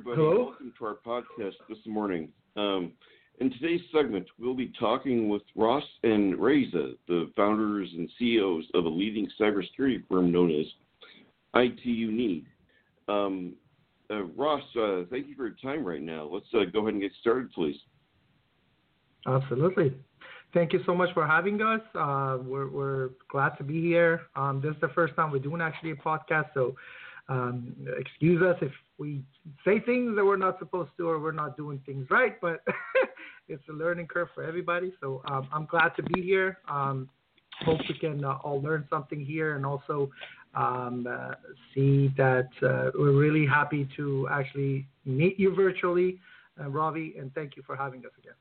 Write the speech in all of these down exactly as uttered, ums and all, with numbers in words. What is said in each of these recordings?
everybody. Hello. Welcome to our podcast this morning. Um, in today's segment, we'll be talking with Ross and Reza, the founders and C E Os of a leading cybersecurity firm known as I T U Need. Um, uh, Ross, uh, thank you for your time right now. Let's uh, go ahead and get started, please. Absolutely. Thank you so much for having us. Uh, we're, we're glad to be here. Um, this is the first time we're doing actually a podcast, so um, excuse us if we say things that we're not supposed to or we're not doing things right, but it's a learning curve for everybody. So um, I'm glad to be here. Um, hope we can uh, all learn something here and also um, uh, see that uh, we're really happy to actually meet you virtually, uh, Ravi, and thank you for having us again.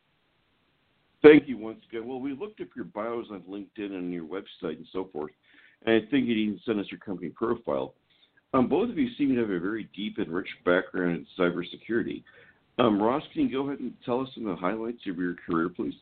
Thank you once again. Well, we looked up your bios on LinkedIn and your website and so forth, and I think you'd even send us your company profile. Um, both of you seem to have a very deep and rich background in cybersecurity. Um, Ross, can you go ahead and tell us some of the highlights of your career, please?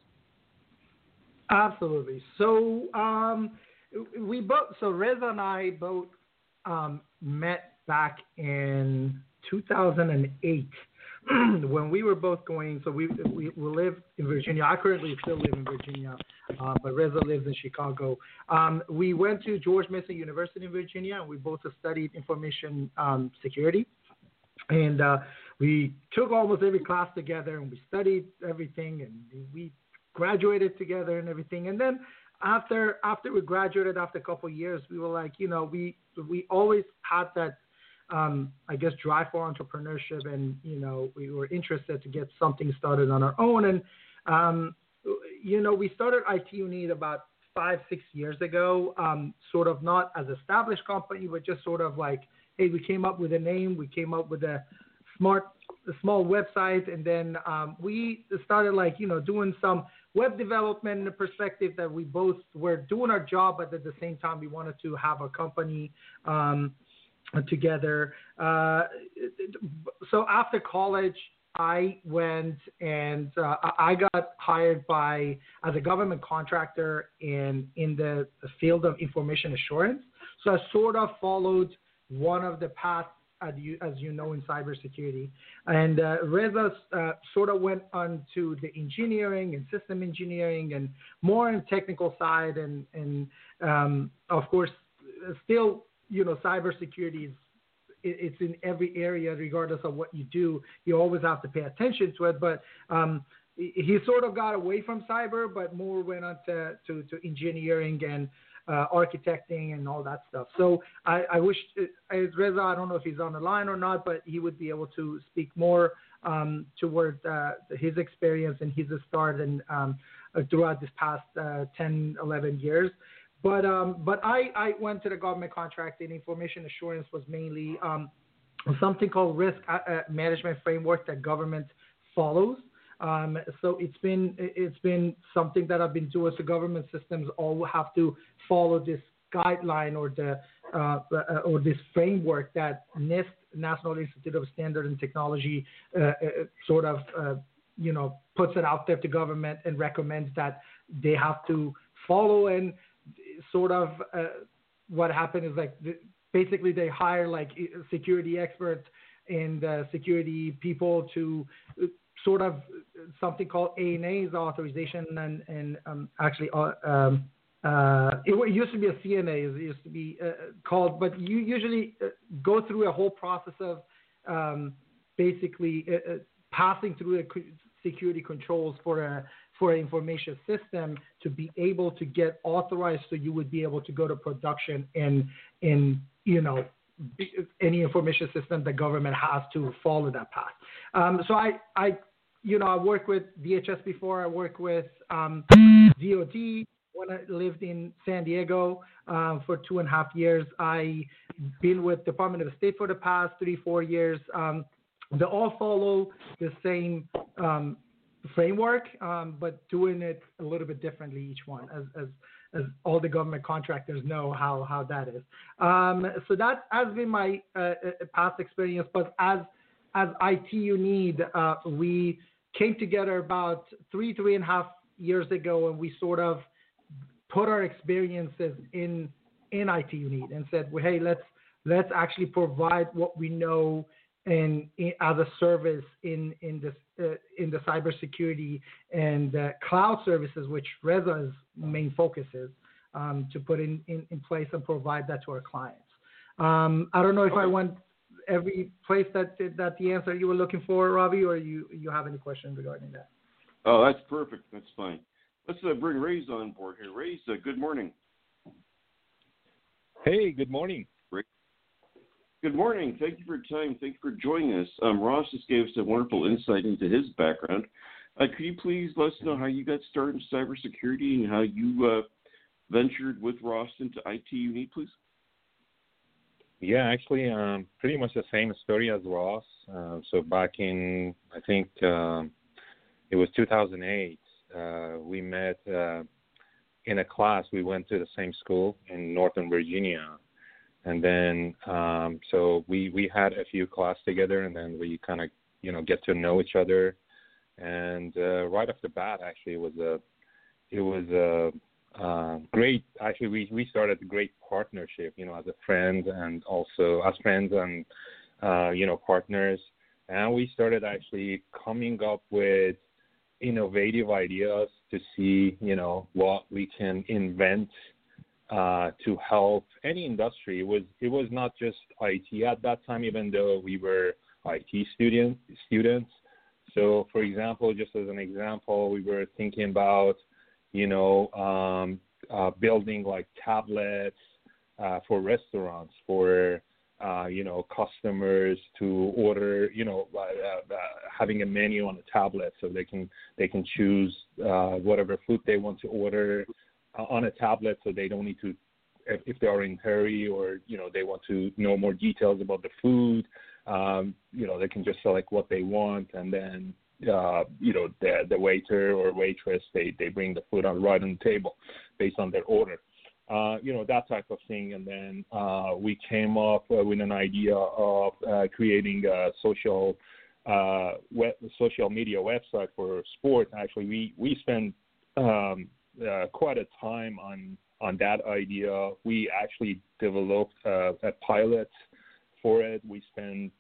Absolutely. So um, we both, so Reza and I both um, met back in two thousand eight. When we were both going, so we, we we live in Virginia. I currently still live in Virginia, uh, but Reza lives in Chicago. Um, we went to George Mason University in Virginia, and we both studied information um, security. And uh, we took almost every class together, and we studied everything, and we graduated together and everything. And then after after we graduated, after a couple of years, we were like, you know, we we always had that. Um, I guess, drive for entrepreneurship, and, you know, we were interested to get something started on our own. And, um, you know, we started I T U Need about five, six years ago, um, sort of not as established company, but just sort of like, hey, we came up with a name, we came up with a smart, a small website, and then um, we started like, you know, doing some web development in the perspective that we both were doing our job, but at the same time, we wanted to have a company um, together. Uh, so after college, I went and uh, I got hired by as a government contractor in in the field of information assurance. So I sort of followed one of the paths, as you, as you know, in cybersecurity. And uh, Reza uh, sort of went on to the engineering and system engineering and more on technical side. And, and um, of course, still, you know, cybersecurity is it's in every area, regardless of what you do. You always have to pay attention to it. But um, he sort of got away from cyber, but more went on to, to, to engineering and uh, architecting and all that stuff. So I, I wish, uh, Reza, I don't know if he's on the line or not, but he would be able to speak more um, toward uh, his experience and his start and um, throughout this past uh, ten, eleven years. But um, but I, I went to the government contracting. Information assurance was mainly um, something called risk uh, management framework that government follows. Um, so it's been it's been something that I've been doing. So government systems all have to follow this guideline or the uh, or this framework that NIST, National Institute of Standard and Technology, uh, uh, sort of uh, you know puts it out there to government and recommends that they have to follow. And sort of uh, what happened is like the, basically they hire like security experts and uh, security people to sort of something called A N A's authorization and, and um, actually uh, um, uh, it used to be a C N A, it used to be uh, called, but you usually uh, go through a whole process of um, basically uh, uh, passing through the security controls for a for an information system to be able to get authorized, so you would be able to go to production in in you know any information system the government has to follow that path. Um, so I I you know I worked with D H S before. I worked with um, D O D when I lived in San Diego um, for two and a half years. I been with Department of State for the past three four years. Um, they all follow the same Um, framework, um, but doing it a little bit differently each one, as as, as all the government contractors know how, how that is. Um, so that has been my uh, past experience. But as as I T U Need, uh, we came together about three three and a half years ago, and we sort of put our experiences in in I T U Need and said, well, hey, let's let's actually provide what we know in, in as a service in in this uh, in the cybersecurity and uh, cloud services, which Reza's main focus is, um, to put in, in, in place and provide that to our clients. Um, I don't know if I went every place that that the answer you were looking for, Robbie, or you you have any questions regarding that? Oh, that's perfect. That's fine. Let's uh, bring Rayz on board here. Rayz, uh, good morning. Hey, good morning. Ray. Good morning. Thank you for your time. Thank you for joining us. Um, Ross just gave us a wonderful insight into his background. Uh, could you please let us know how you got started in cybersecurity and how you uh, ventured with Ross into I T Unite, please? Yeah, actually, um, pretty much the same story as Ross. Uh, so back in, I think um, it was two thousand eight, uh, we met uh, in a class. We went to the same school in Northern Virginia. And then, um, so we, we had a few classes together, and then we kind of, you know, get to know each other. And uh, right off the bat, actually, it was a, it was a, Uh, great. Actually, we, we started a great partnership, you know, as a friend and also as friends and, uh, you know, partners. And we started actually coming up with innovative ideas to see, you know, what we can invent uh, to help any industry. It was, it was not just I T at that time, even though we were I T student, students. So, for example, just as an example, we were thinking about, you know, um, uh, building like tablets uh, for restaurants, for, uh, you know, customers to order, you know, uh, uh, having a menu on a tablet so they can they can choose uh, whatever food they want to order uh, on a tablet, so they don't need to, if, if they are in a hurry or, you know, they want to know more details about the food, um, you know, they can just select what they want, and then Uh, you know, the the waiter or waitress, they, they bring the food on right on the table based on their order. Uh, you know, that type of thing. And then uh, we came up uh, with an idea of uh, creating a social uh, web, social media website for sport. Actually, we, we spent um, uh, quite a time on, on that idea. We actually developed uh, a pilot for it. We spent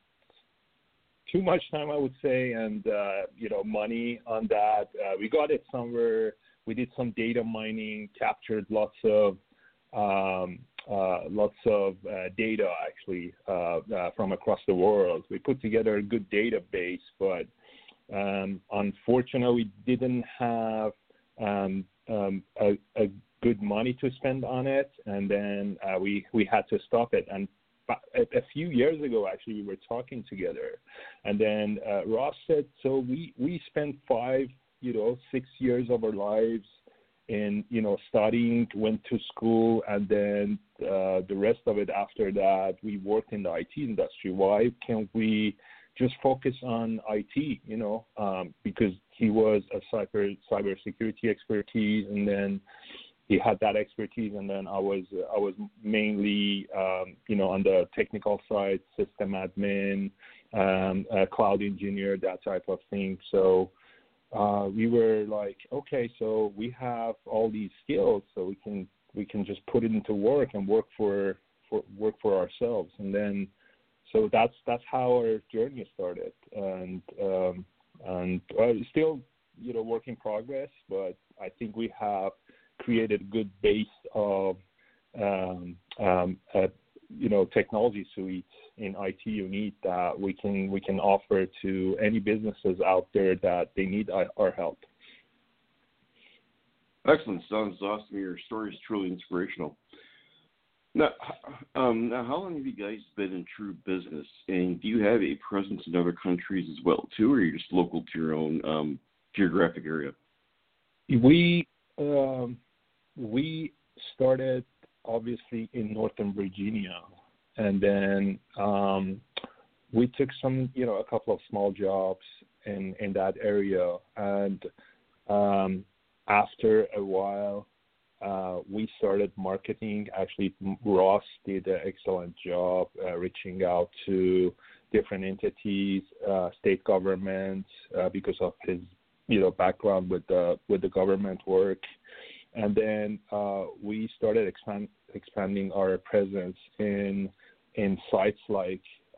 too much time, I would say, and, uh, you know, money on that. Uh, we got it somewhere. We did some data mining, captured lots of um, uh, lots of uh, data, actually, uh, uh, from across the world. We put together a good database, but um, unfortunately, we didn't have um, um, a, a good money to spend on it, and then uh, we, we had to stop it. And A, a few years ago, actually, we were talking together, and then uh, Ross said, so we, we spent five, you know, six years of our lives in, you know, studying, went to school, and then uh, the rest of it after that, we worked in the I T industry. Why can't we just focus on I T, you know, um, because he was a cyber cybersecurity expertise, and then he had that expertise, and then I was uh, I was mainly um, you know, on the technical side, system admin, um, uh, cloud engineer, that type of thing. So uh, we were like, okay, so we have all these skills, so we can we can just put it into work and work for, for work for ourselves. And then so that's that's how our journey started, and um, and uh, still, you know, work in progress. But I think we have created a good base of, um, um, uh, you know, technology suites in I T Unite that we can we can offer to any businesses out there that they need our help. Excellent. Sounds awesome. Your story is truly inspirational. Now, um, now, how long have you guys been in true business, and do you have a presence in other countries as well, too, or are you just local to your own um, geographic area? We um, we started obviously in Northern Virginia, and then um, we took some, you know, a couple of small jobs in, in that area. And um, after a while, uh, we started marketing. Actually, Ross did an excellent job uh, reaching out to different entities, uh, state governments, uh, because of his, you know, background with the with the government work. And then uh, we started expand, expanding our presence in in sites like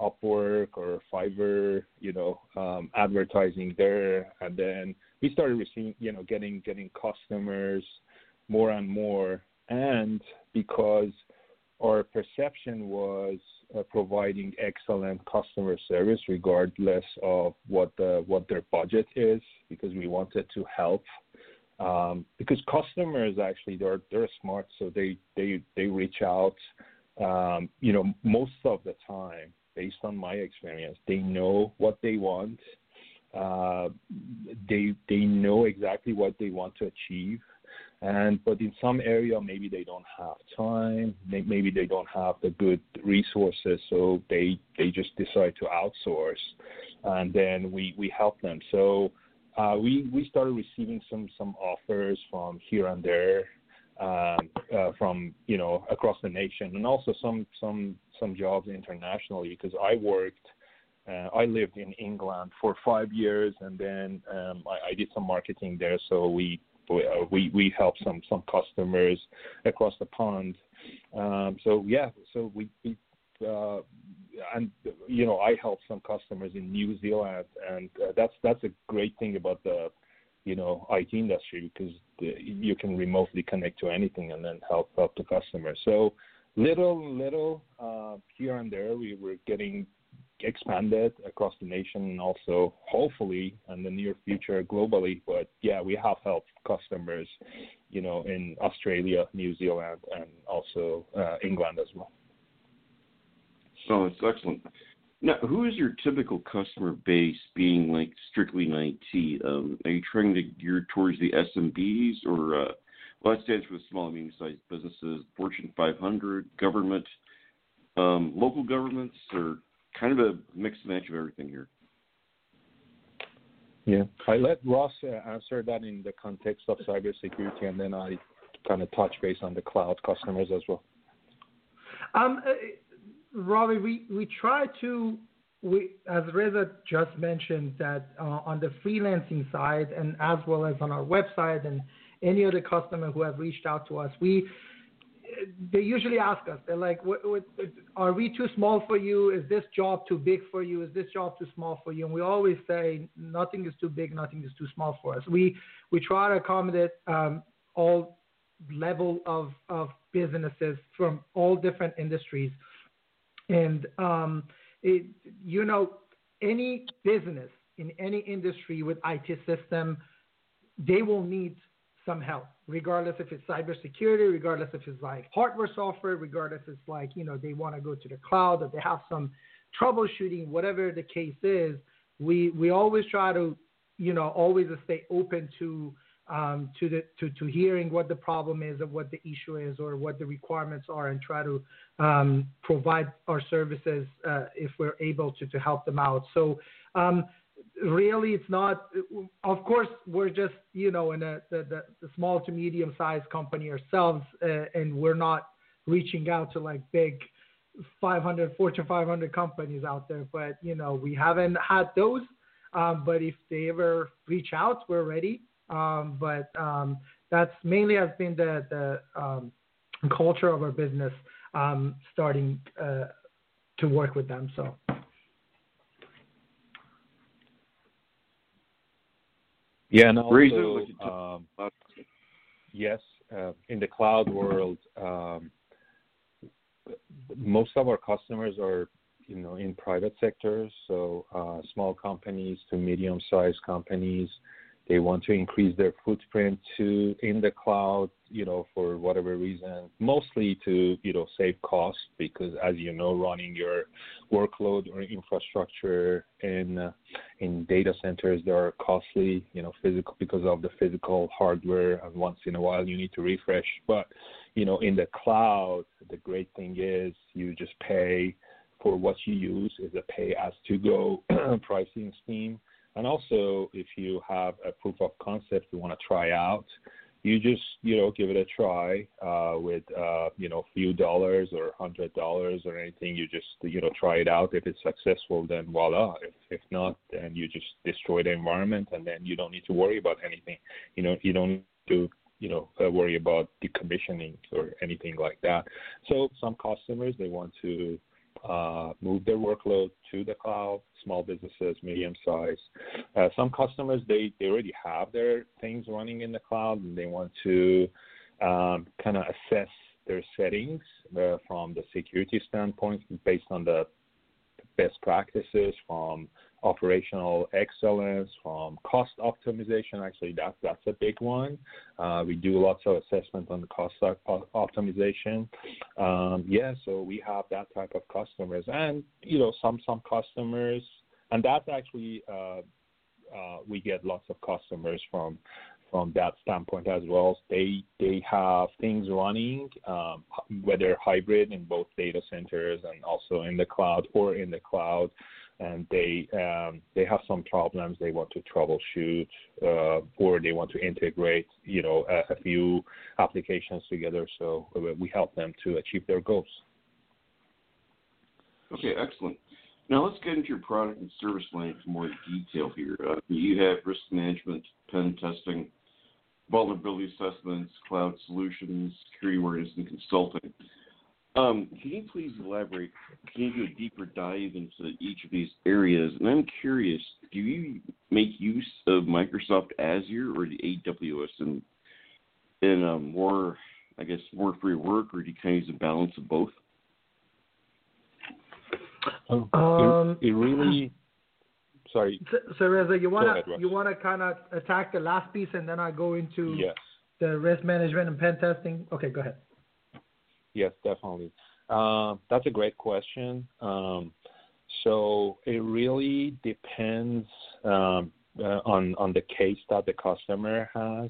Upwork or Fiverr, you know, um, advertising there, and then we started receiving, you know, getting getting customers more and more, and because our perception was uh, providing excellent customer service regardless of what the what their budget is, because we wanted to help. Um, because customers actually they're they're smart, so they they they reach out. Um, you know, most of the time, based on my experience, they know what they want. Uh, they they know exactly what they want to achieve. And but in some area, maybe they don't have time. Maybe they don't have the good resources, so they they just decide to outsource, and then we, we help them. So uh, we we started receiving some some offers from here and there, um, uh, from you know across the nation, and also some some some jobs internationally. Because I worked, uh, I lived in England for five years, and then um, I, I did some marketing there. So we. We we help some some customers across the pond. Um, so yeah, so we, we uh, and you know I help some customers in New Zealand, and uh, that's that's a great thing about the you know I T industry, because the, you can remotely connect to anything and then help help the customer. So little little uh, here and there we were getting expanded across the nation, and also hopefully in the near future globally. But yeah, we have helped customers, you know, in Australia, New Zealand, and also uh, England as well. Oh, that's excellent. Now, who is your typical customer base, being like strictly in I T? Um, are you trying to gear towards the S M Bs, or uh, well, that stands for the small and medium-sized businesses, Fortune five hundred, government, um, local governments, or kind of a mixed match of everything here? Yeah, I let Ross uh, answer that in the context of cybersecurity, and then I kind of touch base on the cloud customers as well. Um, uh, Robbie, we, we try to, we, as Reza just mentioned, that uh, on the freelancing side, and as well as on our website and any other customer who have reached out to us, we they usually ask us, they're like, what, what, are we too small for you? Is this job too big for you? Is this job too small for you? And we always say nothing is too big, nothing is too small for us. We we try to accommodate um, all level of, of businesses from all different industries. And, um, it, you know, any business in any industry with I T system, they will need some help, regardless if it's cybersecurity, regardless if it's like hardware, software, regardless if it's like, you know, they want to go to the cloud, or they have some troubleshooting, whatever the case is. We we always try to, you know, always stay open to um, to the to, to hearing what the problem is, or what the issue is, or what the requirements are, and try to um, provide our services uh, if we're able to to help them out. So. Um, Really, it's not. Of course, we're just you know in a the, the, the small to medium sized company ourselves, uh, and we're not reaching out to like big five hundred Fortune five hundred companies out there. But you know we haven't had those. Um, but if they ever reach out, we're ready. Um, but um, that's mainly has been the the um, culture of our business, um, starting uh, to work with them. So. Yeah, and also, um, yes, uh, in the cloud world, um, most of our customers are, you know, in private sectors, so uh, small companies to medium-sized companies. They want to increase their footprint to in the cloud, you know, for whatever reason, mostly to, you know, save costs, because as you know, running your workload or infrastructure in uh, in data centers, they are costly, you know, physical because of the physical hardware, and once in a while you need to refresh. But, you know, in the cloud, the great thing is you just pay for what you use. Is a pay as to go pricing scheme. And also, if you have a proof of concept you want to try out, you just, you know, give it a try uh, with, uh, you know, a few dollars or a hundred dollars or anything. You just, you know, try it out. If it's successful, then voila. If, if not, then you just destroy the environment, and then you don't need to worry about anything. You know, you don't need to, you know, uh, worry about decommissioning or anything like that. So some customers, they want to uh, move their workload to the cloud, small businesses, medium size. Uh, some customers, they, they already have their things running in the cloud, and they want to um, kind of assess their settings uh, from the security standpoint based on the best practices, from operational excellence, from cost optimization. Actually, that, that's a big one. Uh, we do lots of assessment on the cost optimization. Um, yeah, so we have that type of customers. And, you know, some some customers, and that's actually, uh, uh, we get lots of customers from from that standpoint as well. They they have things running, um, whether hybrid in both data centers and also in the cloud or in the cloud, and they um, they have some problems they want to troubleshoot, uh, or they want to integrate, you know, a, a few applications together. So we help them to achieve their goals. Okay, excellent. Now let's get into your product and service line in more detail here. Uh, you have risk management, pen testing, vulnerability assessments, cloud solutions, security awareness, and consulting. Um, can you please elaborate? Can you do a deeper dive into each of these areas? And I'm curious, do you make use of Microsoft Azure or the A W S in, in um, more, I guess, more for your work, or do you kind of use a balance of both? Um, Um, it, it really... Sorry. So, so Reza, you want ahead, to Russ. you want to kind of attack the last piece, and then I go into Yes. the risk management and pen testing. Okay, go ahead. Yes, definitely. Uh, that's a great question. Um, so it really depends um, uh, on on the case that the customer has.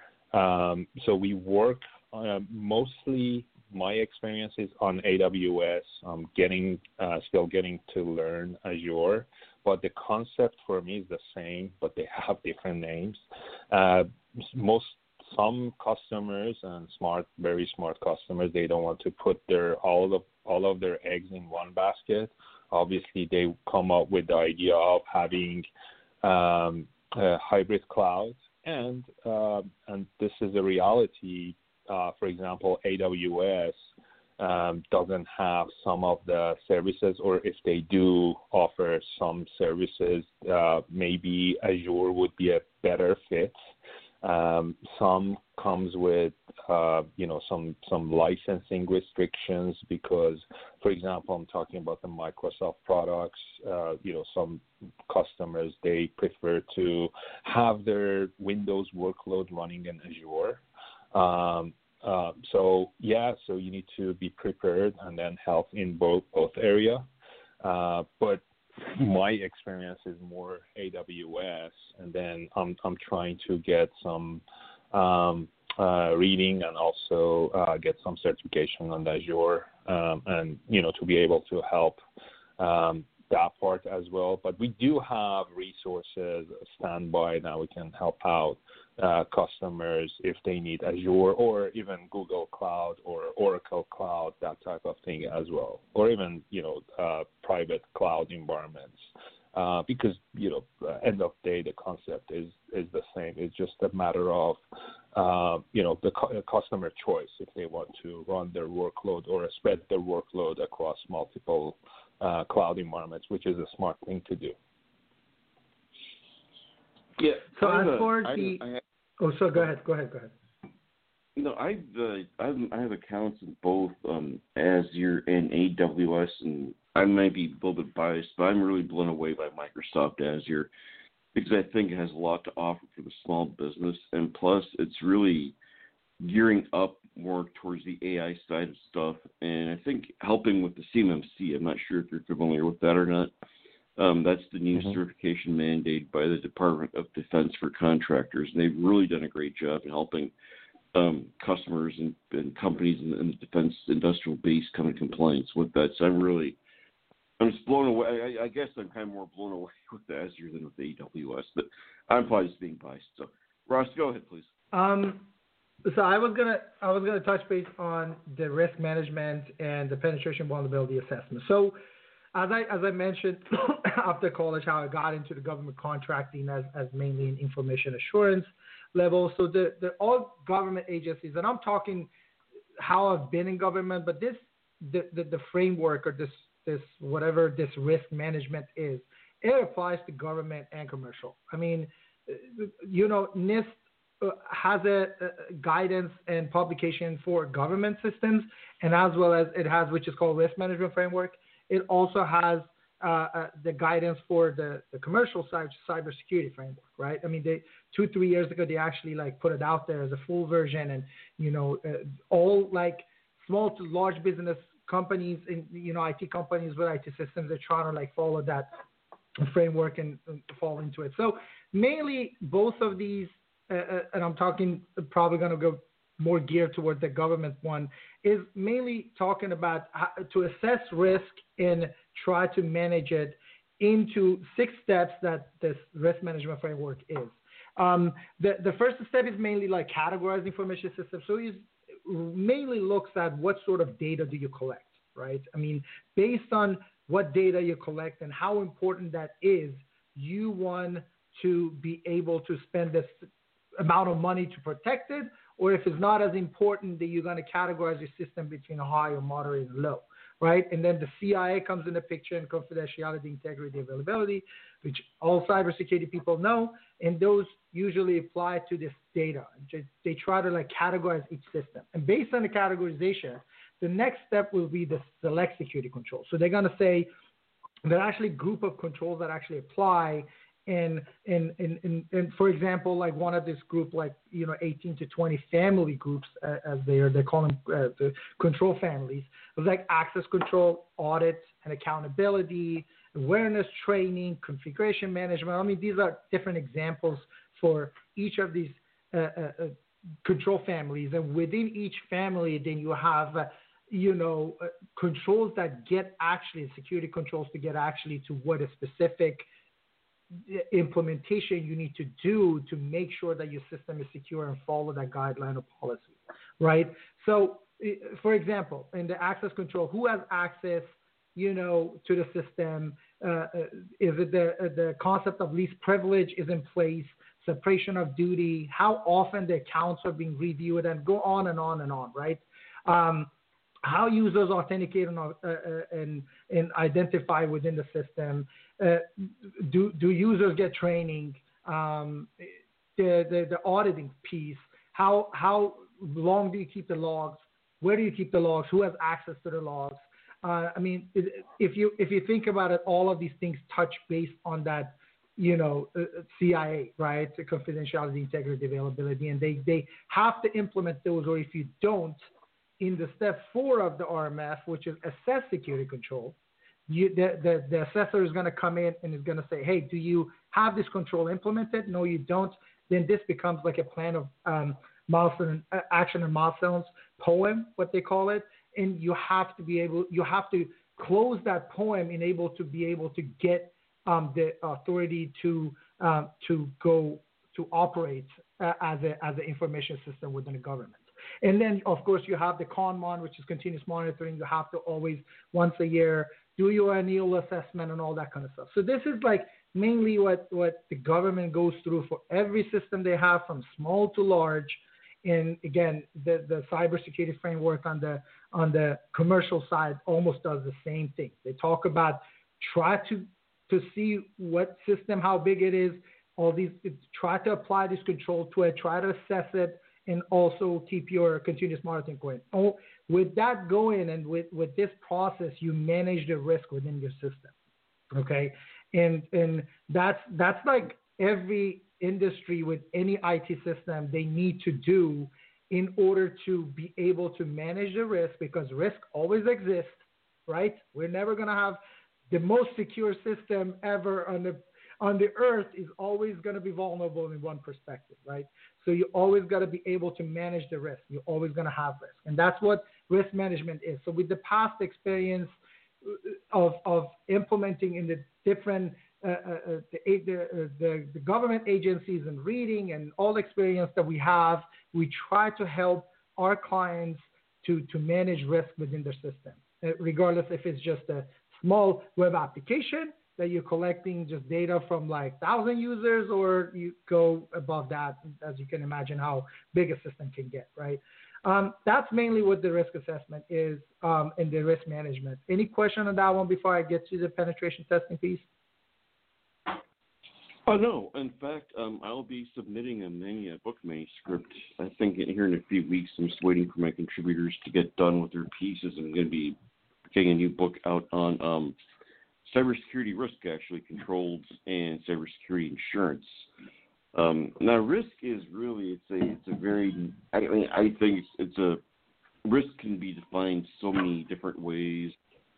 Um, so we work uh, mostly. My experience is on A W S. I'm getting uh, still getting to learn Azure, but the concept for me is the same, but they have different names. Uh, most some customers and smart, very smart customers, they don't want to put their all of all of their eggs in one basket. Obviously, they come up with the idea of having um, a hybrid cloud, and uh, and this is a reality. Uh, for example, A W S um, doesn't have some of the services, or if they do offer some services, uh, maybe Azure would be a better fit. Um, some comes with, uh, you know, some some licensing restrictions because, for example, I'm talking about the Microsoft products. Uh, you know, some customers, they prefer to have their Windows workload running in Azure. Um, uh, so yeah, so you need to be prepared and then help in both both area. Uh, but my experience is more A W S, and then I'm I'm trying to get some um, uh, reading and also uh, get some certification on Azure, um, and you know to be able to help um, that part as well. But we do have resources standby that we can help out uh, customers if they need Azure or even Google Cloud or Oracle Cloud, that type of thing as well, or even, you know, uh, private cloud environments. Uh, because, you know, uh, end of day, the concept is, is the same. It's just a matter of, uh, you know, the cu- customer choice if they want to run their workload or spread their workload across multiple uh, cloud environments, which is a smart thing to do. Yeah. So I as have a- for I- the, I have- oh, so go ahead, go ahead, go ahead. No, I've, uh, I've I have accounts in both um, Azure and A W S, and I might be a little bit biased, but I'm really blown away by Microsoft Azure because I think it has a lot to offer for the small business, and plus it's really gearing up more towards the A I side of stuff, and I think helping with the C M M C. I'm not sure if you're familiar with that or not. Um, that's the new Mm-hmm. certification mandated by the Department of Defense for contractors, and they've really done a great job in helping um, customers and, and companies in, in the defense industrial base come in compliance with that. So I'm really, I'm just blown away. I, I guess I'm kind of more blown away with the Azure than with the A W S, but I'm probably just being biased. So, Ross, go ahead, please. Um, so I was gonna I was gonna touch base on the risk management and the penetration vulnerability assessment. So, as I as I mentioned after college, how I got into the government contracting as, as mainly an information assurance level. So the the all government agencies, and I'm talking how I've been in government, but this the the, the framework or this this whatever this risk management is, it applies to government and commercial. I mean, you know, NIST has a, a guidance and publication for government systems, and as well as it has, which is called risk management framework. It also has uh, uh, the guidance for the, the commercial side, cybersecurity framework, right? I mean, they two, three years ago, they actually like put it out there as a full version, and, you know, uh, all like small to large business companies and, you know, I T companies with I T systems are trying to like follow that framework and, and fall into it. So mainly both of these, uh, and I'm talking probably going to go more geared towards the government one, is mainly talking about how to assess risk and try to manage it into six steps that this risk management framework is. Um, the, the first step is mainly like categorizing information systems. So it mainly looks at what sort of data do you collect, right? I mean, based on what data you collect and how important that is, you want to be able to spend this amount of money to protect it, or if it's not as important, that you're going to categorize your system between high or moderate and low, right? And then the C I A comes in the picture, and confidentiality, integrity, availability, which all cybersecurity people know, and those usually apply to this data. They try to like categorize each system. And based on the categorization, the next step will be the select security control. So they're going to say there are actually a group of controls that actually apply. And, and, and, and, and for example, like one of this group, like, you know, eighteen to twenty family groups, uh, as they are, they call them uh, the control families, like access control, audit and accountability, awareness training, configuration management. I mean, these are different examples for each of these uh, uh, uh, control families. And within each family, then you have, uh, you know, uh, controls that get actually, security controls to get actually to what a specific implementation you need to do to make sure that your system is secure and follow that guideline or policy, right? So, for example, in the access control, who has access, you know, to the system? Uh, is it the the concept of least privilege is in place? Separation of duty? How often the accounts are being reviewed, and go on and on and on, right? Um, how users authenticate and, uh, and, and identify within the system. Uh, do, do users get training? Um, the, the, the auditing piece. How, how long do you keep the logs? Where do you keep the logs? Who has access to the logs? Uh, I mean, if you, if you think about it, all of these things touch based on that, you know, uh, C I A, right? The confidentiality, integrity, availability, and they, they have to implement those, or if you don't, in the step four of the R M F, which is assess security control, you, the, the, the assessor is going to come in and is going to say, hey, do you have this control implemented? No, you don't. Then this becomes like a plan of um, milestone, uh, action and milestones poem, what they call it. And you have to be able, you have to close that poem and able to be able to get um, the authority to um, to go to operate uh, as a as an information system within the government. And then, of course, you have the CONMON, which is continuous monitoring. You have to always, once a year, do your annual assessment and all that kind of stuff. So this is like mainly what, what the government goes through for every system they have, from small to large. And again, the, the cybersecurity framework on the on the commercial side almost does the same thing. They talk about try to to see what system, how big it is, all these, try to apply this control to it, try to assess it, and also keep your continuous monitoring going. Oh, with that going and with, with this process, you manage the risk within your system, okay? And and that's that's like every industry with any I T system they need to do in order to be able to manage the risk, because risk always exists, right? We're never going to have the most secure system ever on the on the earth is always going to be vulnerable in one perspective, right? So you always got to be able to manage the risk. You're always going to have risk. And that's what risk management is. So with the past experience of, of implementing in the different, uh, uh, the, the, uh, the, the government agencies and reading and all the experience that we have, we try to help our clients to, to manage risk within their system, uh, regardless if it's just a small web application, that you're collecting just data from like thousand users, or you go above that, as you can imagine how big a system can get, right? Um, that's mainly what the risk assessment is um, and the risk management. Any question on that one before I get to the penetration testing piece? Oh, no. In fact, um, I'll be submitting a many a book manuscript, I think, in, here in a few weeks. I'm just waiting for my contributors to get done with their pieces. I'm going to be getting a new book out on um, cybersecurity risk, actually, controls and cybersecurity insurance. Um, now, risk is really, it's a, it's a very, I mean, I think it's, it's a, risk can be defined so many different ways.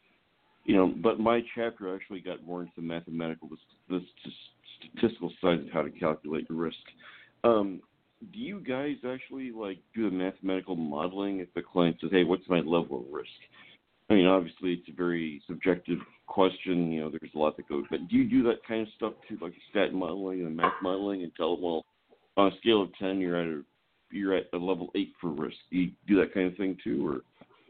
You know, but my chapter actually got more into the mathematical, the, the statistical side of how to calculate the risk. Um, do you guys actually like do the mathematical modeling if the client says, "Hey, what's my level of risk?" I mean, obviously it's a very subjective question. You know, there's a lot that goes. But do you do that kind of stuff too, like stat modeling and math modeling, and tell them, well, on a scale of ten, you're at a you're at a level eight for risk. Do you do that kind of thing too, or?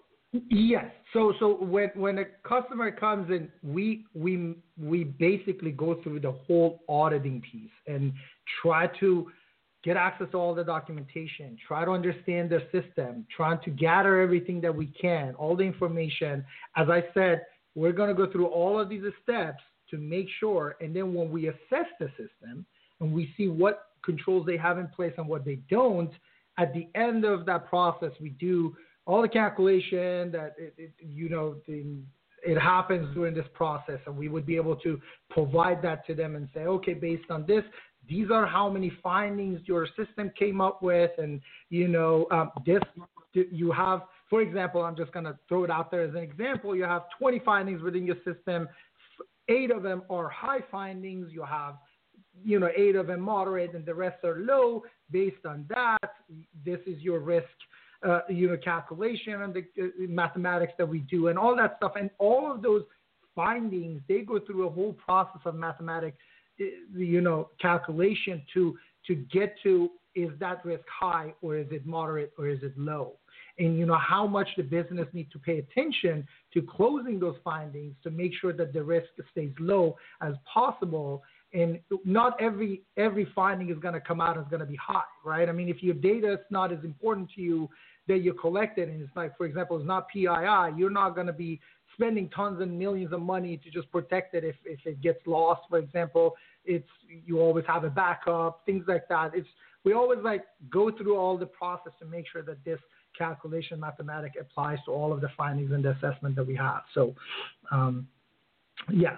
Yes. So so when when a customer comes in, we we we basically go through the whole auditing piece and try to get access to all the documentation, try to understand the system, trying to gather everything that we can, all the information. As I said, we're going to go through all of these steps to make sure, and then when we assess the system and we see what controls they have in place and what they don't, at the end of that process, we do all the calculation that, it, it, you know, the, it happens during this process, and we would be able to provide that to them and say, okay, based on this, these are how many findings your system came up with, and, you know, um, this, you have, for example, I'm just going to throw it out there as an example, you have twenty findings within your system, eight of them are high findings, you have, you know, eight of them moderate, and the rest are low. Based on that, this is your risk Uh, you know, calculation and the uh, mathematics that we do and all that stuff. And all of those findings, they go through a whole process of mathematic, uh, you know, calculation to, to get to, is that risk high or is it moderate or is it low? And, you know, how much the business needs to pay attention to closing those findings to make sure that the risk stays low as possible. And not every every finding is going to come out as going to be high, right? I mean, if your data is not as important to you that you collected, and it's like, for example, it's not P I I, you're not going to be spending tons and millions of money to just protect it if, if it gets lost, for example. It's you always have a backup, things like that. It's we always like go through all the process to make sure that this calculation mathematic applies to all of the findings and the assessment that we have. So, um, yes.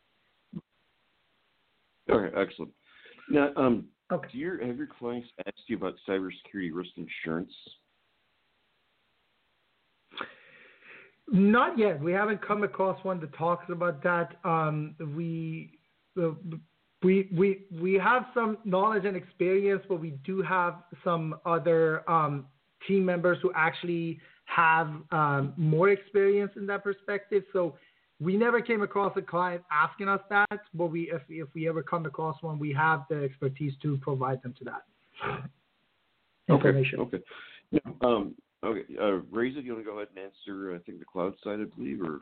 Okay, excellent. Now, um, okay. do your have your clients asked you about cybersecurity risk insurance? Not yet. We haven't come across one that talks about that. Um, we, uh, we, we, we have some knowledge and experience, but we do have some other um, team members who actually have um, more experience in that perspective. So we never came across a client asking us that, but we, if, if we ever come across one, we have the expertise to provide them to that information. Okay. Okay. Yeah, um, okay. Uh, Reza, do you want to go ahead and answer? I think the cloud side, I believe, or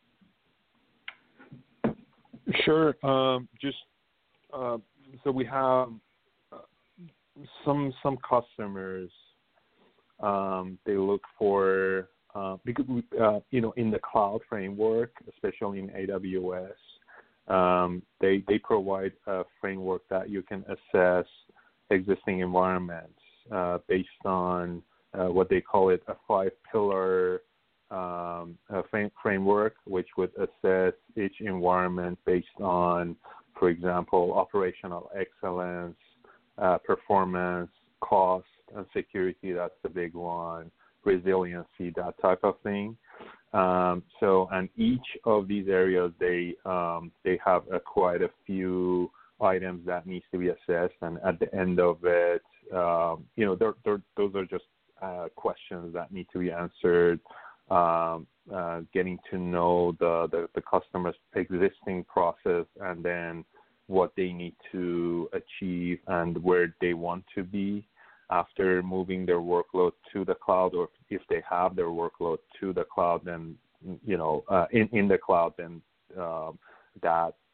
sure. Um, just uh, so we have uh, some some customers. Um, they look for. Uh, because uh, you know, in the cloud framework, especially in A W S, um, they they provide a framework that you can assess existing environments uh, based on uh, what they call it a five-pillar um, uh, frame, framework, which would assess each environment based on, for example, operational excellence, uh, performance, cost, and security. That's the big one. Resiliency, that type of thing. Um, so, and each of these areas, they um, they have a, quite a few items that needs to be assessed, and at the end of it, um, you know, they're, they're, those are just uh, questions that need to be answered. Um, uh, getting to know the, the the customer's existing process, and then what they need to achieve and where they want to be after moving their workload to the cloud, or if they have their workload to the cloud, then, you know, uh, in, in the cloud, then um, that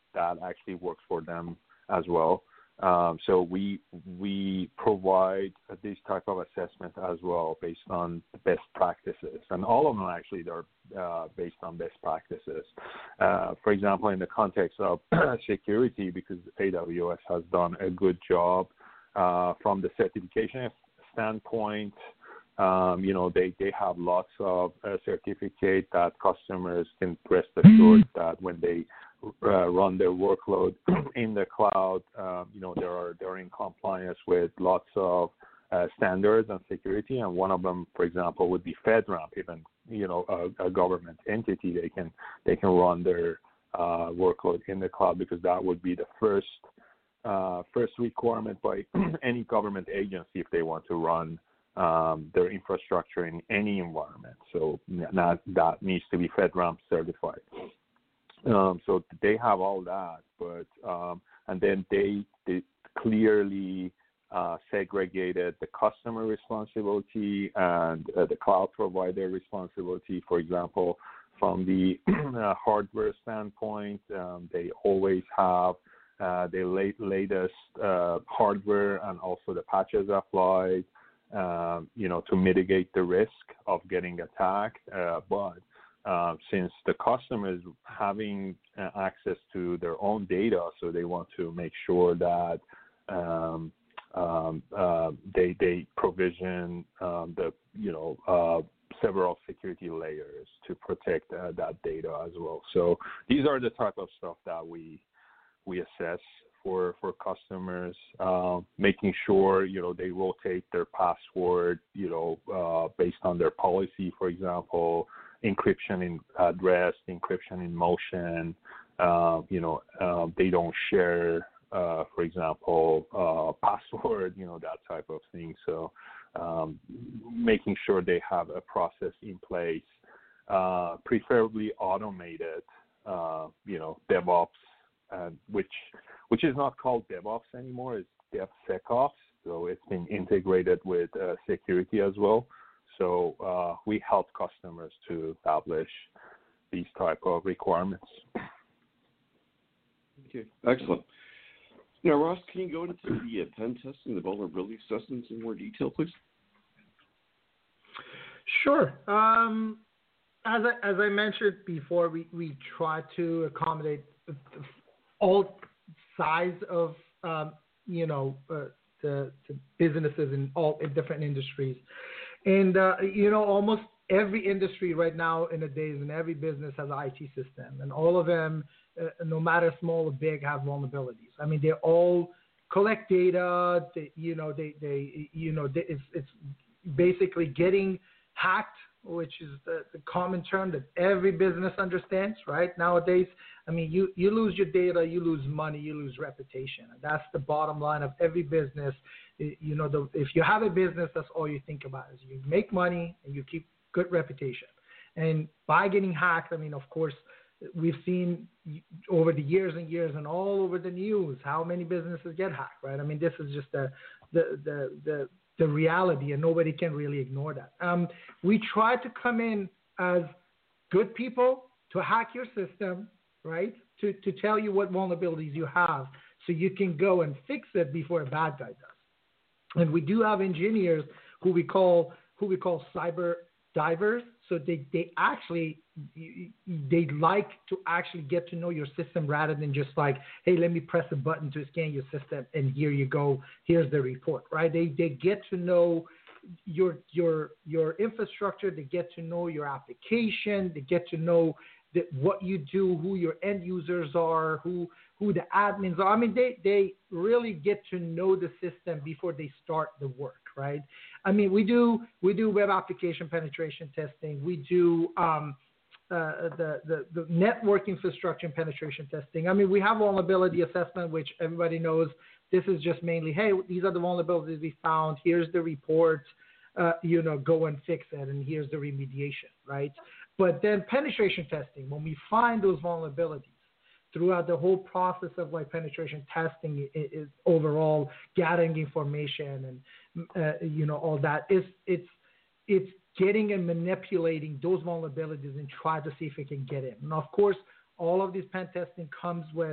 that actually works for them as well. Um, so we we provide this type of assessment as well based on best practices, and all of them actually are uh, based on best practices. Uh, for example, in the context of security, because A W S has done a good job uh, from the certification standpoint. Um, you know, they, they have lots of uh, certificate that customers can rest assured that when they uh, run their workload in the cloud, um, you know, they're they're in compliance with lots of uh, standards and security. And one of them, for example, would be FedRAMP. Even you know, a, a government entity, they can they can run their uh, workload in the cloud, because that would be the first uh, first requirement by any government agency if they want to run Um, their infrastructure in any environment. So that, that needs to be FedRAMP certified. Um, so they have all that, but um, and then they, they clearly uh, segregated the customer responsibility and uh, the cloud provider responsibility. For example, from the uh, hardware standpoint, um, they always have uh, the late, latest uh, hardware and also the patches applied. Um, you know, to mitigate the risk of getting attacked. Uh, but uh, since the customer is having uh, access to their own data, so they want to make sure that um, um, uh, they they provision um, the you know uh, several security layers to protect uh, that data as well. So these are the type of stuff that we we assess for for customers, uh, making sure you know they rotate their password, you know, uh, based on their policy. For example, encryption in at rest, encryption in motion. Uh, you know, uh, they don't share, uh, for example, uh, password. You know, that type of thing. So, um, making sure they have a process in place, uh, preferably automated. Uh, you know, DevOps, uh, which which is not called DevOps anymore, it's DevSecOps. So it's been integrated with uh, security as well. So uh, we help customers to establish these type of requirements. Okay, excellent. Now, Ross, can you go into the uh, pen testing, the vulnerability assessments in more detail, please? Sure. Um, as I, as I mentioned before, we, we try to accommodate all size of um, you know uh, the, the businesses in all in different industries, and uh, you know almost every industry right now in the days, and every business has an I T system, and all of them, uh, no matter small or big, have vulnerabilities. I mean, they all collect data. They, you know, they they you know they, it's it's basically getting hacked, which is the, the common term that every business understands, right? Nowadays, I mean, you, you lose your data, you lose money, you lose reputation. And that's the bottom line of every business. You know, the, if you have a business, that's all you think about is you make money and you keep good reputation. And by getting hacked, I mean, of course, we've seen over the years and years and all over the news how many businesses get hacked, right? I mean, this is just the the the, the the reality, and nobody can really ignore that. Um, we try to come in as good people to hack your system, right? To to tell you what vulnerabilities you have, so you can go and fix it before a bad guy does. And we do have engineers who we call who we call cyber divers. So they they actually they like to actually get to know your system rather than just like, hey, let me press a button to scan your system and here you go, here's the report, right? They they get to know your your your infrastructure, they get to know your application, they get to know that what you do, who your end users are, who who the admins are. I mean, they they really get to know the system before they start the work, right? I mean, we do we do web application penetration testing. We do um, uh, the, the the network infrastructure penetration testing. I mean, we have vulnerability assessment, which everybody knows. This is just mainly, hey, these are the vulnerabilities we found. Here's the report. Uh, you know, go and fix it, and here's the remediation, right? But then penetration testing, when we find those vulnerabilities, throughout the whole process of like penetration testing is, is overall gathering information and uh, you know all that is it's it's getting and manipulating those vulnerabilities and try to see if it can get in. And of course, all of this pen testing comes with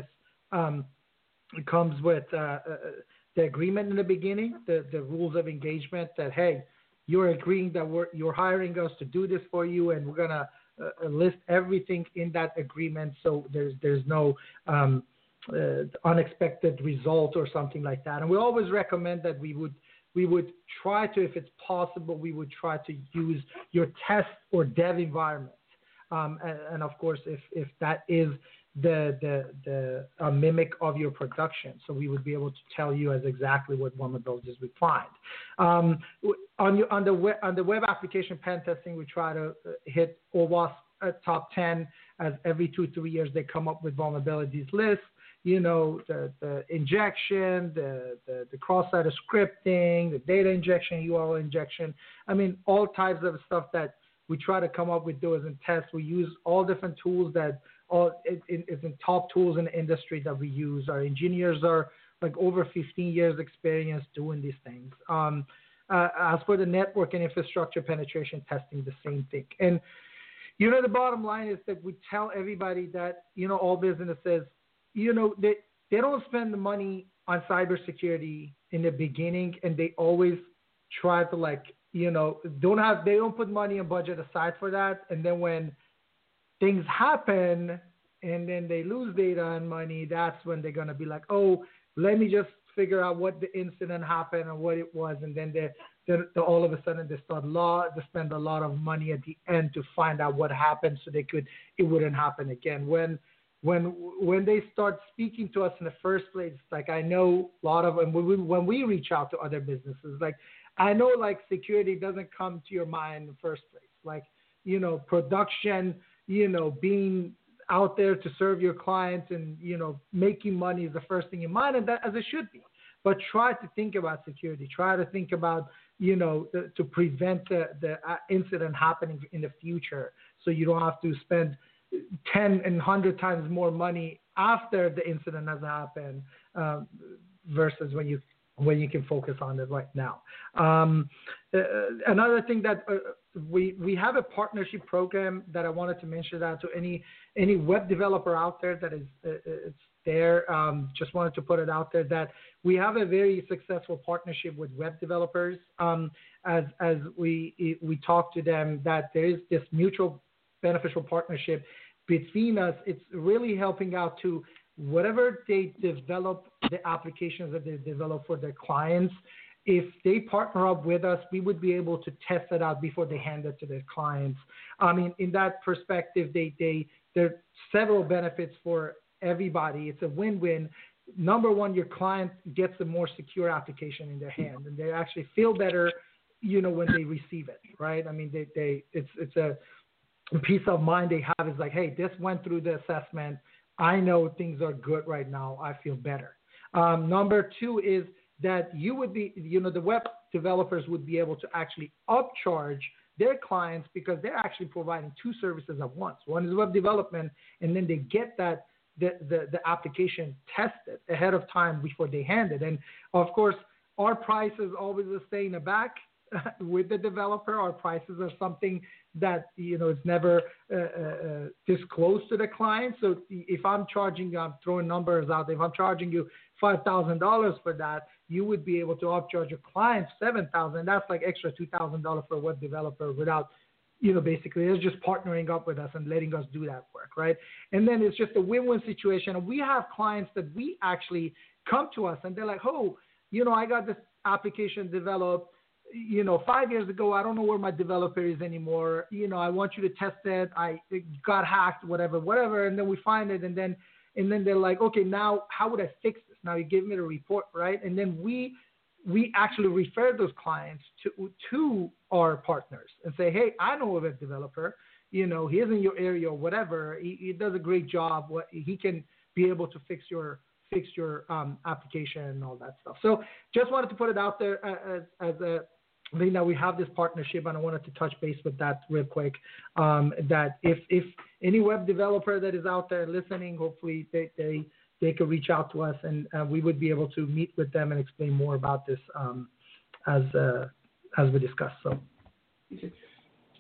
um, it comes with uh, uh, the agreement in the beginning, the, the rules of engagement that, hey, you're agreeing that we're, you're hiring us to do this for you, and we're going to uh, list everything in that agreement so there's, there's no um, uh, unexpected result or something like that. And we always recommend that we would we would try to, if it's possible, we would try to use your test or dev environment. Um, and, and of course, if, if that is the the the uh, mimic of your production, so we would be able to tell you as exactly what vulnerabilities we find. Um, on your on the web, on the web application pen testing, we try to uh, hit O W A S uh, top ten, as every two three years they come up with vulnerabilities lists. You know, the, the injection, the, the, the cross-site scripting, the data injection, U R L injection. I mean, all types of stuff that we try to come up with those and tests. We use all different tools that all it, it, it's in top tools in the industry that we use. Our engineers are like over fifteen years experience doing these things. Um, uh, as for the network and infrastructure penetration testing, the same thing. And, you know, the bottom line is that we tell everybody that, you know, all businesses, you know, they, they don't spend the money on cybersecurity in the beginning, and they always try to, like, you know, don't have, they don't put money and budget aside for that. And then when things happen and then they lose data and money, that's when they're going to be like, oh, let me just figure out what the incident happened and what it was. And then they, they, they all of a sudden they start law, they spend a lot of money at the end to find out what happened so they could, it wouldn't happen again. When When when they start speaking to us in the first place, like I know a lot of, and when we, when we reach out to other businesses, like I know like security doesn't come to your mind in the first place. Like, you know, production, you know, being out there to serve your clients and, you know, making money is the first thing in mind, and that as it should be. But try to think about security. Try to think about, you know, the, to prevent the, the incident happening in the future, so you don't have to spend ten and one hundred times more money after the incident has happened um, versus when you when you can focus on it right now. Um, uh, another thing that uh, we we have a partnership program that I wanted to mention that to any any web developer out there that is uh, it's there. Um, just wanted to put it out there that we have a very successful partnership with web developers. Um, as as we we talk to them, that there is this mutual beneficial partnership between us. It's really helping out to whatever they develop, the applications that they develop for their clients. If they partner up with us, we would be able to test it out before they hand it to their clients. I mean, in that perspective, they, they, there are several benefits for everybody. It's a win-win. Number one, your client gets a more secure application in their hand, and they actually feel better, you know, when they receive it, right? I mean, they, they, it's, it's a, peace of mind they have is like, hey, this went through the assessment. I know things are good right now. I feel better. Um, number two is that you would be, you know, the web developers would be able to actually upcharge their clients because they're actually providing two services at once. One is web development, and then they get that the, the, the application tested ahead of time before they hand it. And of course, our prices always stay in the back. With the developer, our prices are something that, you know, it's never uh, uh, disclosed to the client. So if I'm charging, I'm throwing numbers out, if I'm charging you five thousand dollars for that, you would be able to upcharge your client seven thousand dollars. That's like extra two thousand dollars for a web developer without, you know, basically it's just partnering up with us and letting us do that work, right? And then it's just a win-win situation. And we have clients that we actually come to us and they're like, oh, you know, I got this application developed, you know, five years ago, I don't know where my developer is anymore. You know, I want you to test it. I it got hacked, whatever, whatever. And then we find it. And then, and then they're like, okay, now how would I fix this? Now you give me the report, right? And then we, we actually refer those clients to, to our partners and say, hey, I know a web developer, you know, he is in your area or whatever. He, he does a great job. What he can be able to fix your, fix your um, application and all that stuff. So just wanted to put it out there as, as a, I mean, now we have this partnership, and I wanted to touch base with that real quick. Um, that if if any web developer that is out there listening, hopefully they they, they could reach out to us, and uh, we would be able to meet with them and explain more about this um, as uh, as we discussed. So, okay.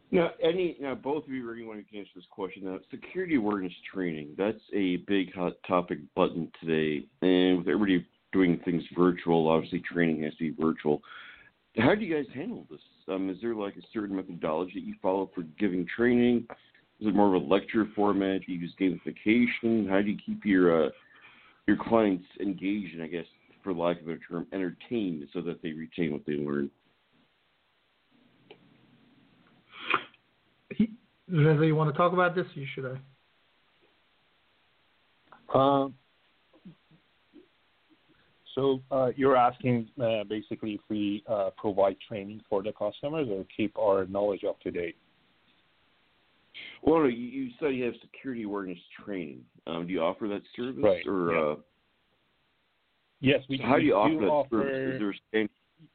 Now, any now, both of you, anyone who can answer this question. Now, security awareness training. That's a big hot topic button today, and with everybody doing things virtual, obviously training has to be virtual. How do you guys handle this? Um, is there like a certain methodology that you follow for giving training? Is it more of a lecture format? Do you use gamification? How do you keep your uh, your clients engaged and, I guess, for lack of a term, entertained so that they retain what they learn? Reza, you want to talk about this? You should. I. Um. So uh, you're asking uh, basically if we uh, provide training for the customers or keep our knowledge up to date? Well, no, you, you said you have security awareness training. Um, do you offer that service? Right. Or, yeah. uh, yes, we so how we do you offer do that offer, service? Is there a stand,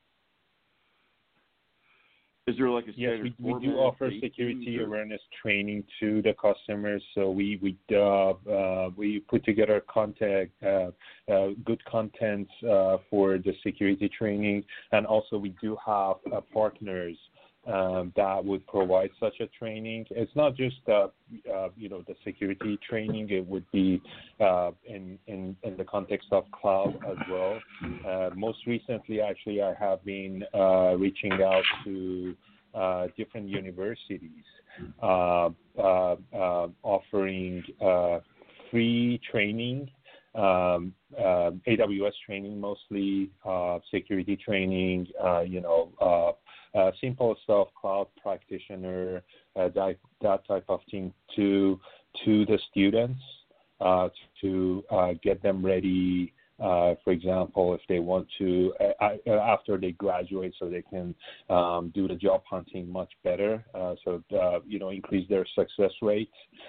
Is there like a yes, standard we, we do format offer that you security use, or- awareness training to the customers. So we we uh, uh, we put together content, uh, uh, good content uh, for the security training, and also we do have uh, partners um, that would provide such a training. It's not just uh, uh, you know the security training. It would be uh, in in in the context of cloud as well. Uh, most recently, actually, I have been uh, reaching out to uh, different universities, uh, uh, uh, offering uh, free training. Um, uh, A W S training mostly, uh, security training, uh, you know, uh, uh, simple stuff, cloud practitioner, uh, that, that type of thing to to the students uh, to uh, get them ready. Uh, for example, if they want to, uh, after they graduate, so they can um, do the job hunting much better, uh, so uh, you know, increase their success rate.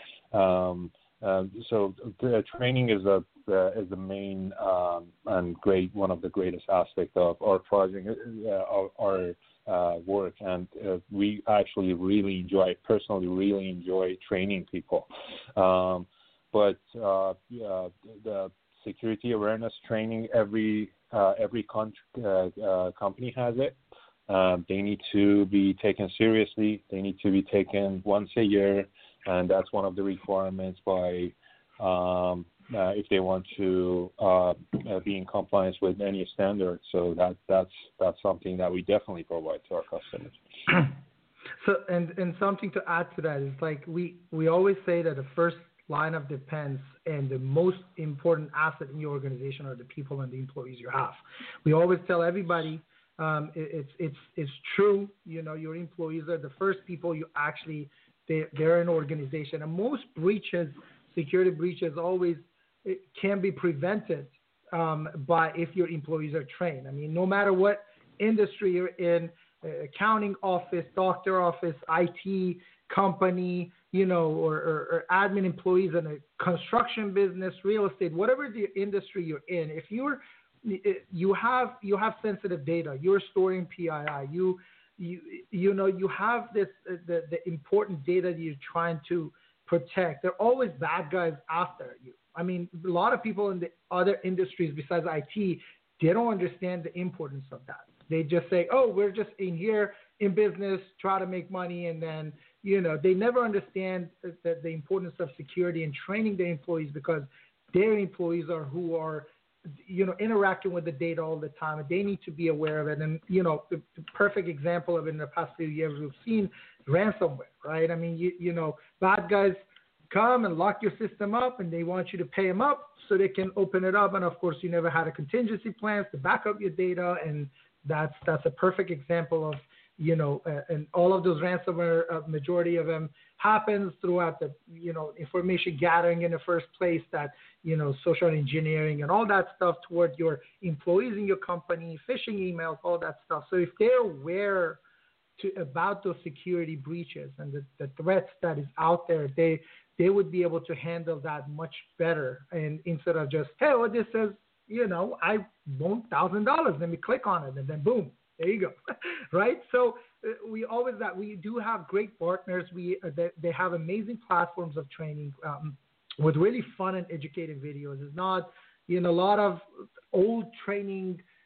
Um, Uh, so the training is a uh, is the main um, and great one of the greatest aspects of our project, uh, our, our uh, work, and uh, we actually really enjoy, personally really enjoy training people. Um, but uh, uh, the security awareness training, every uh, every con- uh, uh, company has it. Uh, they need to be taken seriously. They need to be taken once a year. And that's one of the requirements by um, uh, if they want to uh, uh, be in compliance with any standard. So that that's that's something that we definitely provide to our customers. So and, and something to add to that is like we, we always say that the first line of defense and the most important asset in your organization are the people and the employees you have. We always tell everybody um, it, it's it's it's true. You know, your employees are the first people you actually. They, they're an organization. And most breaches, security breaches, always it can be prevented um, by if your employees are trained. I mean, no matter what industry you're in, uh, accounting office, doctor office, I T company, you know, or, or, or admin employees in a construction business, real estate, whatever the industry you're in, if you're you have you have sensitive data, you're storing P I I, you You you know you have this uh, the the important data that you're trying to protect. There are always bad guys after you. I mean, a lot of people in the other industries besides I T, they don't understand the importance of that. They just say, "Oh, we're just in here in business, try to make money," and then you know they never understand the, the importance of security and training their employees because their employees are who are. You know, interacting with the data all the time, and they need to be aware of it. And you know, the, the perfect example of it in the past few years, we've seen ransomware, right? I mean, you you know, bad guys come and lock your system up, and they want you to pay them up so they can open it up. And of course, you never had a contingency plans to back up your data, and that's that's a perfect example of you know, uh, and all of those ransomware, uh, majority of them happens throughout the, you know, information gathering in the first place, that, you know, social engineering and all that stuff toward your employees in your company, phishing emails, all that stuff. So if they're aware to about those security breaches and the, the threats that is out there, they they would be able to handle that much better. And instead of just, hey, well, this says, you know, I want one thousand dollars, let me click on it, and then boom. There you go, right? So uh, we always that we do have great partners. We uh, they, they have amazing platforms of training um, with really fun and educative videos. It's not, you know, a lot of old training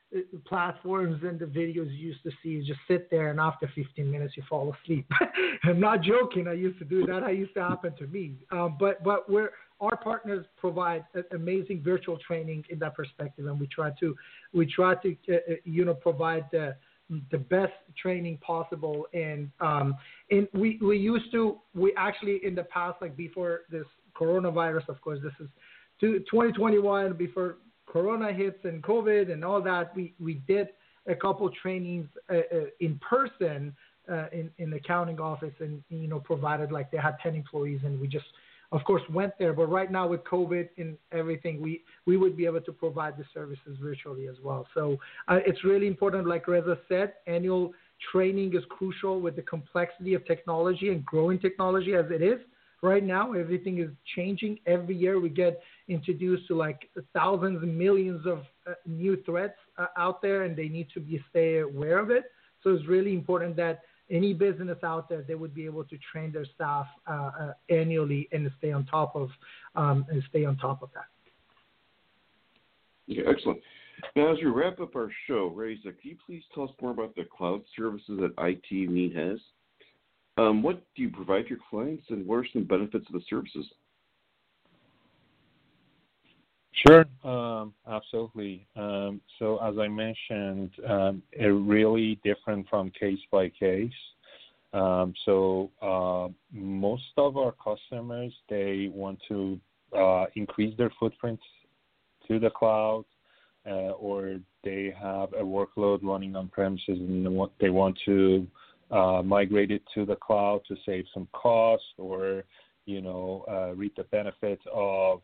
uh, platforms and the videos you used to see, you just sit there and after fifteen minutes you fall asleep. I'm not joking. I used to do that. That used to happen to me. Um, but but we're our partners provide amazing virtual training in that perspective, and we try to we try to uh, you know provide the the best training possible. And um, and we we used to we actually in the past, like before this coronavirus, of course, this is twenty twenty-one, before Corona hits and COVID and all that, we, we did a couple trainings uh, uh, in person uh, in, in the accounting office, and, you know, provided like they had ten employees, and we just, of course, went there. But right now with COVID and everything, we, we would be able to provide the services virtually as well. So uh, it's really important, like Reza said, annual training is crucial with the complexity of technology and growing technology as it is. Right now, everything is changing. Every year we get introduced to like thousands and millions of uh, new threats uh, out there, and they need to be stay aware of it. So it's really important that any business out there, they would be able to train their staff uh, uh, annually and stay on top of um, and stay on top of that. Yeah, excellent. Now, as we wrap up our show, Reza, can you please tell us more about the cloud services that I T Meet has? Um, what do you provide your clients, and what are some benefits of the services? Sure, um, absolutely. Um, so as I mentioned, um, it really different from case by case. Um, so uh, most of our customers, they want to uh, increase their footprints to the cloud, uh, or they have a workload running on premises and they want to uh, migrate it to the cloud to save some cost, or you know, uh, reap the benefits of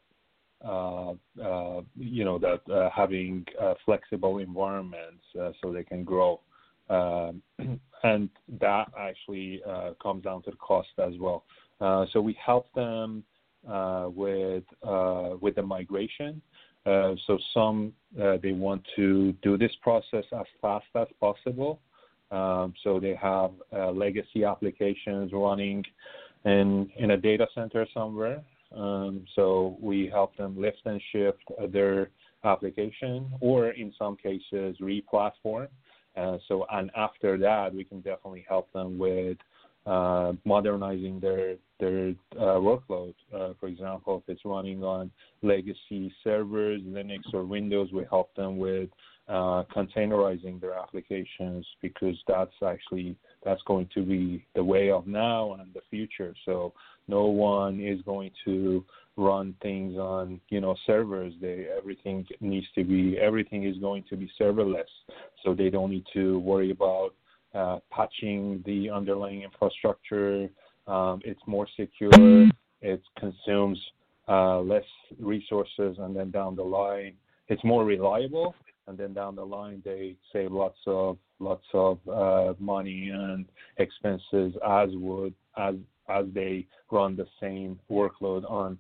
Uh, uh, you know, that uh, having uh, flexible environments uh, so they can grow. Um, and that actually uh, comes down to the cost as well. Uh, so we help them uh, with uh, with the migration. Uh, so some, uh, they want to do this process as fast as possible. Um, so they have uh, legacy applications running in, in a data center somewhere. Um, so we help them lift and shift uh, their application, or in some cases re-platform. Uh, so and after that, we can definitely help them with uh, modernizing their their uh, workload. Uh, for example, if it's running on legacy servers, Linux or Windows, we help them with uh, containerizing their applications, because that's actually that's going to be the way of now and the future. So no one is going to run things on, you know, servers. They everything needs to be everything is going to be serverless. So they don't need to worry about uh, patching the underlying infrastructure. Um, it's more secure. It consumes uh, less resources, and then down the line, it's more reliable. And then down the line, they save lots of lots of uh, money and expenses as would as as they run the same workload on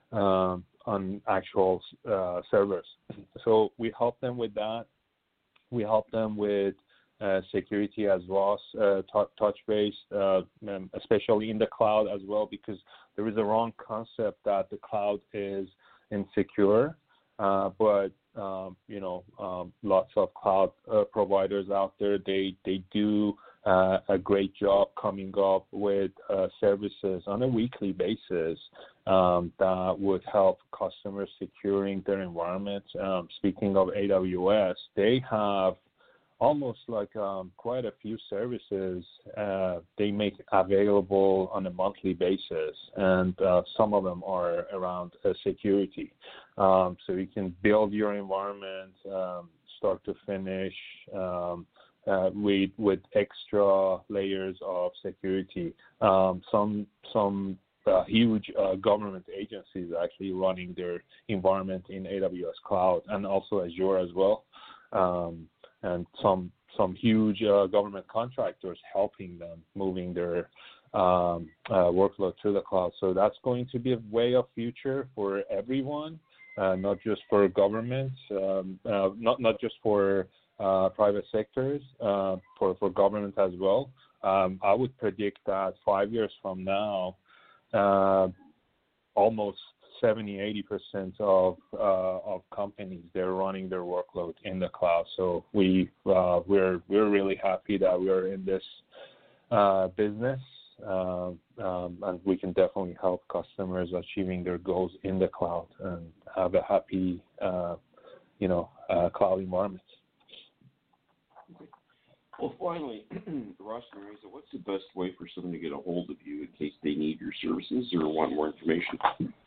um, on actual uh, servers. So we help them with that. We help them with uh, security as well, uh, t- touch-based, uh, especially in the cloud as well, because there is a wrong concept that the cloud is insecure. Uh, but um, you know, um, lots of cloud uh, providers out there, they they do uh, a great job coming up with uh, services on a weekly basis um, that would help customers securing their environment. Um, speaking of A W S, they have almost like um, quite a few services uh, they make available on a monthly basis, and uh, some of them are around uh, security. Um, so you can build your environment um, start to finish um, uh, with with extra layers of security. Um, some some uh, huge uh, government agencies are actually running their environment in A W S Cloud and also Azure as well. Um, and some some huge uh, government contractors helping them moving their um, uh, workload to the cloud. So that's going to be a way of future for everyone, uh, not just for governments, um, uh, not not just for uh, private sectors, uh, for for government as well. Um, I would predict that five years from now, uh, almost seventy, eighty percent of uh, of companies, they're running their workload in the cloud. So we uh, we're we're really happy that we're in this uh, business, uh, um, and we can definitely help customers achieving their goals in the cloud and have a happy, uh, you know, uh, cloud environment. Well, finally, Ross and Reza, what's the best way for someone to get a hold of you in case they need your services or want more information?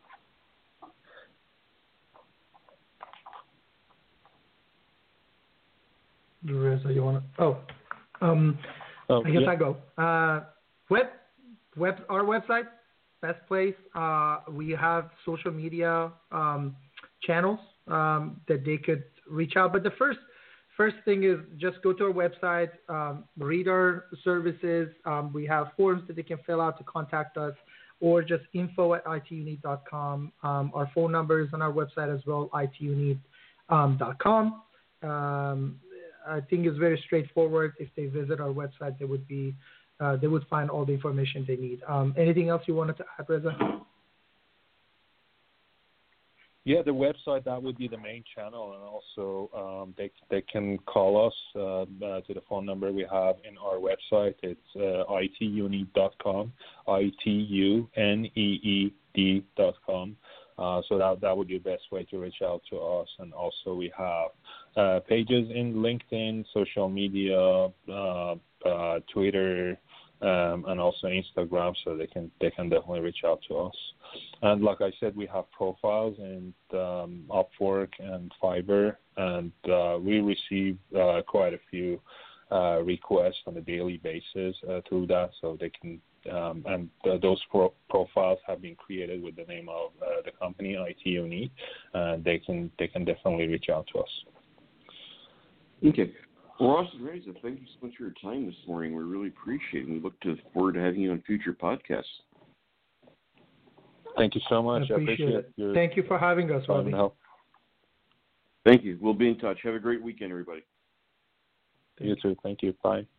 Reza, you want to? Oh, um, Oh, I guess yeah. I go. Uh, web, web, our website, best place. Uh, we have social media um, channels um, that they could reach out. But the first First thing is just go to our website, um, read our services. Um, we have forms that they can fill out to contact us, or just info at I T unit dot com. Um, our phone number is on our website as well, I T unit dot com. Um, I think it's very straightforward. If they visit our website, they would be uh, they would find all the information they need. Um, anything else you wanted to add, Reza? Yeah, the website, that would be the main channel, and also um, they they can call us uh, uh, to the phone number we have in our website. It's uh, I T unit dot com, I T U N E E D dot com. Uh, so that that would be the best way to reach out to us. And also we have uh, pages in LinkedIn, social media, uh, uh, Twitter, um, and also Instagram, so they can they can definitely reach out to us. And like I said, we have profiles in um, Upwork and Fiverr, and uh, we receive uh, quite a few uh, requests on a daily basis uh, through that, so they can um, and uh, those pro- profiles have been created with the name of uh, the company I T Unit, and they can they can definitely reach out to us. Okay. Well, Ross and Reza, thank you so much for your time this morning. We really appreciate it. We look to forward to having you on future podcasts. Thank you so much. I appreciate, I appreciate it. Your Thank you for having us, Robbie. Thank you. We'll be in touch. Have a great weekend, everybody. You too. Thank you. Bye.